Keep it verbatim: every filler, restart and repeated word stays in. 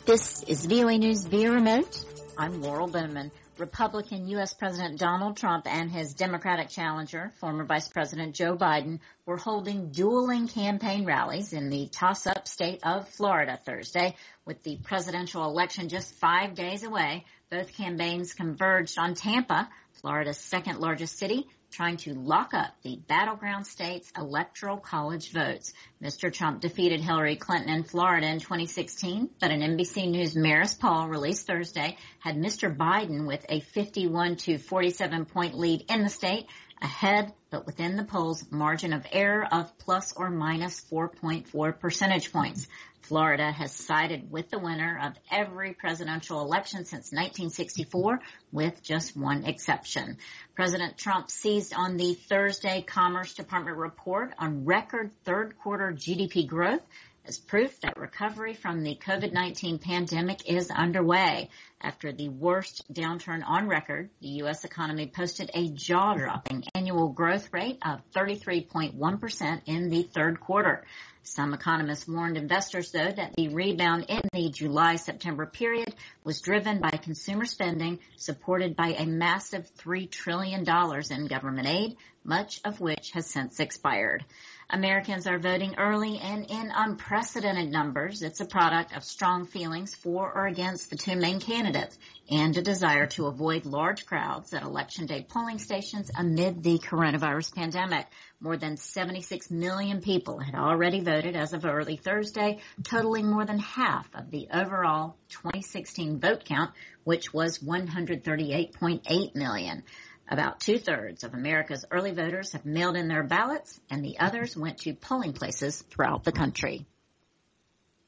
This is V O A News via remote. I'm Laurel Bowman. Republican U S. President Donald Trump and his Democratic challenger, former Vice President Joe Biden, were holding dueling campaign rallies in the toss-up state of Florida Thursday. With the presidential election just five days away, both campaigns converged on Tampa, Florida's second largest city, trying to lock up the battleground state's electoral college votes. Mister Trump defeated Hillary Clinton in Florida in twenty sixteen, but an N B C News Marist poll released Thursday had Mister Biden with a fifty-one to forty-seven point lead in the state, ahead but within the poll's margin of error of plus or minus four point four percentage points. Florida has sided with the winner of every presidential election since nineteen sixty-four, with just one exception. President Trump seized on the Thursday Commerce Department report on record third quarter G D P growth as proof that recovery from the COVID nineteen pandemic is underway. After the worst downturn on record, the U S economy posted a jaw-dropping annual growth rate of thirty-three point one percent in the third quarter. Some economists warned investors, though, that the rebound in the July-September period was driven by consumer spending, supported by a massive three trillion dollars in government aid, much of which has since expired. Americans are voting early and in unprecedented numbers. It's a product of strong feelings for or against the two main candidates and a desire to avoid large crowds at Election Day polling stations amid the coronavirus pandemic. More than seventy-six million people had already voted as of early Thursday, totaling more than half of the overall twenty sixteen vote count, which was one hundred thirty-eight point eight million. About two-thirds of America's early voters have mailed in their ballots, and the others went to polling places throughout the country.